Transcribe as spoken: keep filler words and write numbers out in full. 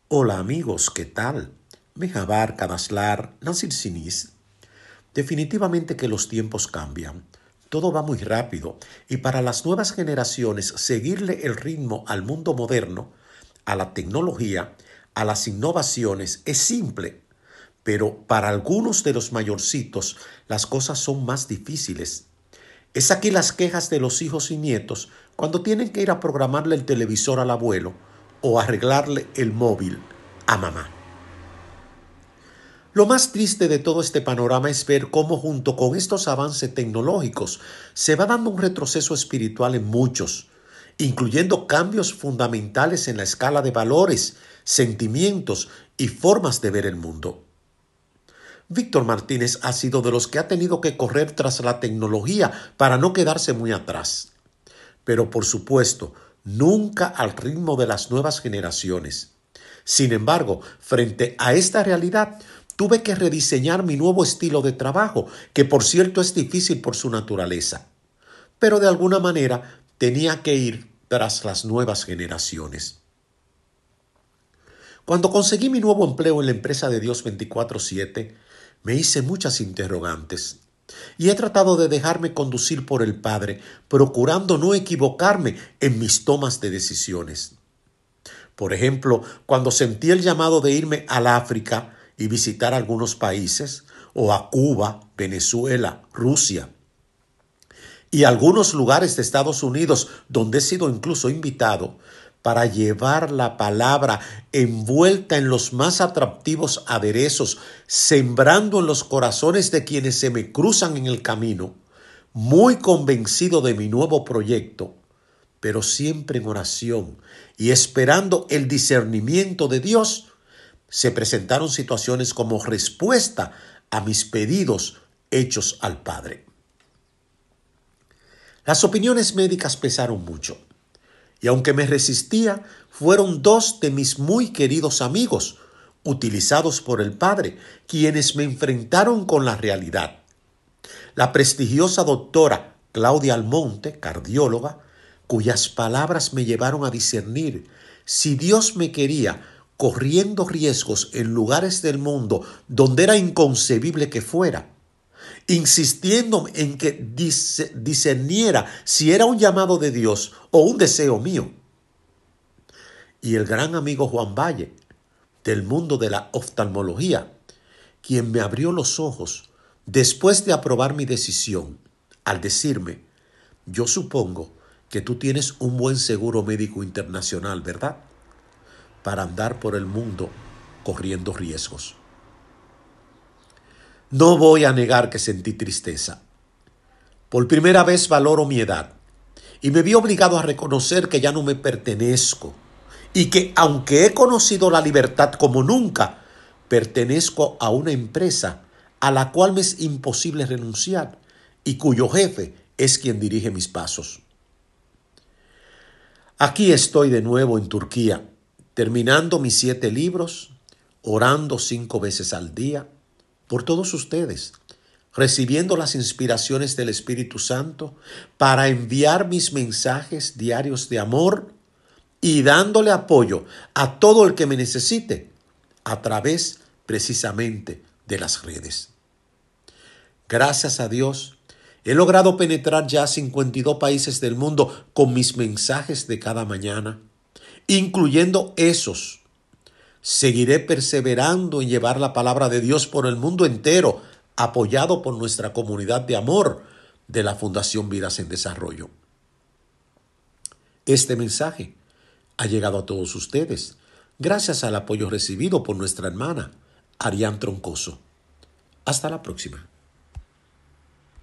Hola amigos, ¿qué tal? Mejabar, Kadaslar, Nasir Sinis. Definitivamente que los tiempos cambian. Todo va muy rápido y para las nuevas generaciones seguirle el ritmo al mundo moderno, a la tecnología, a las innovaciones es simple, pero para algunos de los mayorcitos las cosas son más difíciles. Es aquí las quejas de los hijos y nietos cuando tienen que ir a programarle el televisor al abuelo o arreglarle el móvil a mamá. Lo más triste de todo este panorama es ver cómo junto con estos avances tecnológicos se va dando un retroceso espiritual en muchos, incluyendo cambios fundamentales en la escala de valores, sentimientos y formas de ver el mundo. Víctor Martínez ha sido de los que ha tenido que correr tras la tecnología para no quedarse muy atrás. Pero por supuesto, nunca al ritmo de las nuevas generaciones. Sin embargo, frente a esta realidad, tuve que rediseñar mi nuevo estilo de trabajo, que por cierto es difícil por su naturaleza. Pero de alguna manera tenía que ir tras las nuevas generaciones. Cuando conseguí mi nuevo empleo en la empresa de Dios veinticuatro siete, me hice muchas interrogantes. Y he tratado de dejarme conducir por el Padre, procurando no equivocarme en mis tomas de decisiones. Por ejemplo, cuando sentí el llamado de irme al África y visitar algunos países, o a Cuba, Venezuela, Rusia, y algunos lugares de Estados Unidos donde he sido incluso invitado para llevar la palabra envuelta en los más atractivos aderezos, sembrando en los corazones de quienes se me cruzan en el camino, muy convencido de mi nuevo proyecto, pero siempre en oración y esperando el discernimiento de Dios, se presentaron situaciones como respuesta a mis pedidos hechos al Padre. Las opiniones médicas pesaron mucho, y aunque me resistía, fueron dos de mis muy queridos amigos, utilizados por el Padre, quienes me enfrentaron con la realidad. La prestigiosa doctora Claudia Almonte, cardióloga, cuyas palabras me llevaron a discernir si Dios me quería corriendo riesgos en lugares del mundo donde era inconcebible que fuera, insistiendo en que discerniera si era un llamado de Dios o un deseo mío. Y el gran amigo Juan Valle, del mundo de la oftalmología, quien me abrió los ojos después de aprobar mi decisión, al decirme: yo supongo que tú tienes un buen seguro médico internacional, ¿verdad?, para andar por el mundo corriendo riesgos. No voy a negar que sentí tristeza. Por primera vez valoro mi edad y me vi obligado a reconocer que ya no me pertenezco y que, aunque he conocido la libertad como nunca, pertenezco a una empresa a la cual me es imposible renunciar y cuyo jefe es quien dirige mis pasos. Aquí estoy de nuevo en Turquía, terminando mis siete libros, orando cinco veces al día por todos ustedes, recibiendo las inspiraciones del Espíritu Santo para enviar mis mensajes diarios de amor y dándole apoyo a todo el que me necesite a través precisamente de las redes. Gracias a Dios, he logrado penetrar ya cincuenta y dos países del mundo con mis mensajes de cada mañana, incluyendo esos. Seguiré perseverando en llevar la palabra de Dios por el mundo entero, apoyado por nuestra comunidad de amor de la Fundación Vidas en Desarrollo. Este mensaje ha llegado a todos ustedes gracias al apoyo recibido por nuestra hermana Arián Troncoso. Hasta la próxima.